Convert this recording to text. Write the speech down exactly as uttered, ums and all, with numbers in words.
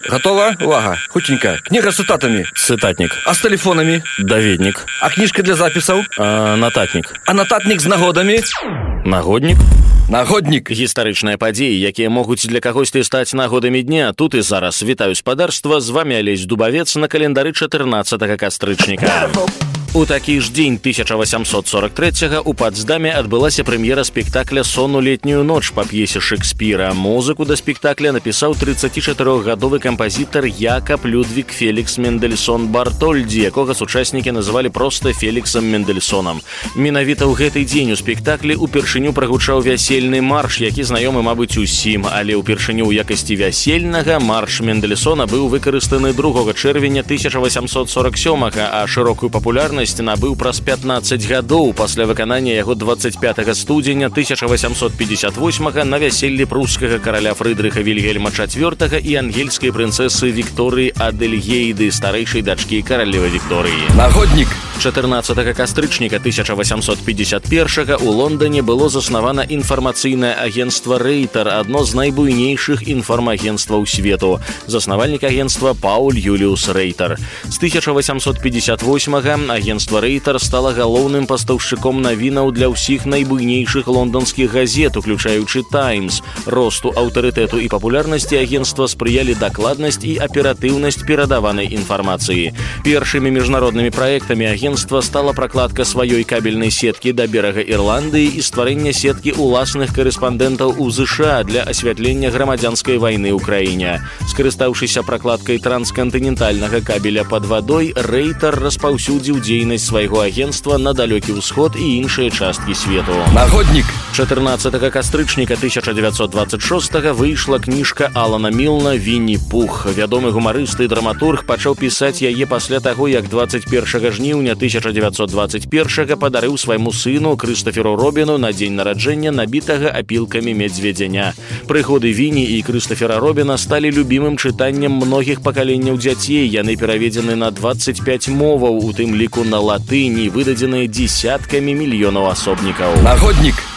Готова? Увага. Хутенька. Книга с цитатами. Цытатнік. А с телефонами? Даведнік. А книжка для записаў? А, нататнік. А нататник с нагодами? Нагоднік. Нагодник. Гістарычныя падзеі, якія могуць для кагосьці стаць нагодамі дня. Тут і зараз. Вітаю спадарства, з вами Алесь Дубавец на календары чатырнаццатага кастрычніка. У такі ж дзень тысяча восемьсот сорок третьего у Пацдаме адбылася прэм'ера спектакля «Сон у летнюю ноч» па п'есе Шекспіра. Музыку да спектакля напісаў трыццацічатырохгадовы кампазітар Якаб Людвік Фелікс Мендельсон Бартольдзі, якога сучаснікі называлі проста Феліксам Мендельсонам. Менавіта ў гэты дзень у спектаклі упершыню прагучаў вясельны марш, які знаёмы, мабыць, усім, але ўпершыню ў якасці вясельнага марш Мендельсона быў выкарыстаны другога чэрвеня тысяча восемьсот сорок сёмого, а шырокую папулярнасць набыў праз пятнаццаць гадоў пасля выканання яго двадцать пятого студзеня тысяча восемьсот пятьдесят восьмого на вяселлі прускага караля Фрыдрыха Вільгельма чацвёртага і ангельскай прынцэсы Вікторыі Адэльгейды, старэйшай дачкі каралевы Вікторыі. Нагодник. чатырнаццатага кастрычніка тысяча восемьсот пятьдесят первого у Лондоне было заснавана інфармацыйнае агенцтва «Рейтер», адно з найбуйнейшых інфармагенцтваў свету. Заснавальнік агенцтва Пауль Юліус Рейтер. З тысяча восемьсот пятьдесят восьмого агенцтва «Рейтер» стала галоўным пастаўшчыком навінаў для ўсіх найбуйнейшых лонданскіх газет, уключаючы «Таймс». Росту аўтарытэту і папулярнасці агенцтва спрыялі дакладнасць і аператыўнасць перадаванай інфармацыі. Першымі міжнароднымі праектамі агенцтва стала пракладка сваёй кабельнай сеткі да берага Ірландыі і стварэнне сеткі уласных карэспандэнтаў у ЗША для асвятлення грамадзянскай вайны ў краіне. Скарыстаўшыся пракладкай транскантынентальнага кабеля пад вадой, «Рейтер» распаўсюдзіў дзейнасць свайго агенцтва на далёкі ўсход і іншыя часткі свету. Нагодник. чатырнаццатага кастрычніка тысяча девятьсот двадцать шестого выйшла кніжка Алана Мілна «Вінні-Пух». Вядомы гумарыст і драматург пачаў пісаць яе пасля таго, як двадцать первого жніўня тысяча девятьсот двадцать первого падарыў свайму сыну Крыстаферу Робіну на дзень нараджэння набітага апілкамі медзведзяня. Прыгоды Вінні і Крыстафера Робіна сталі любімым чытаннем многіх пакаленняў дзяцей. Яны пераведзены на двадцать пять моваў, у тым ліку на латыні, выдадзеныя дзесяткамі мільёнаў асобнікаў. Нагодник.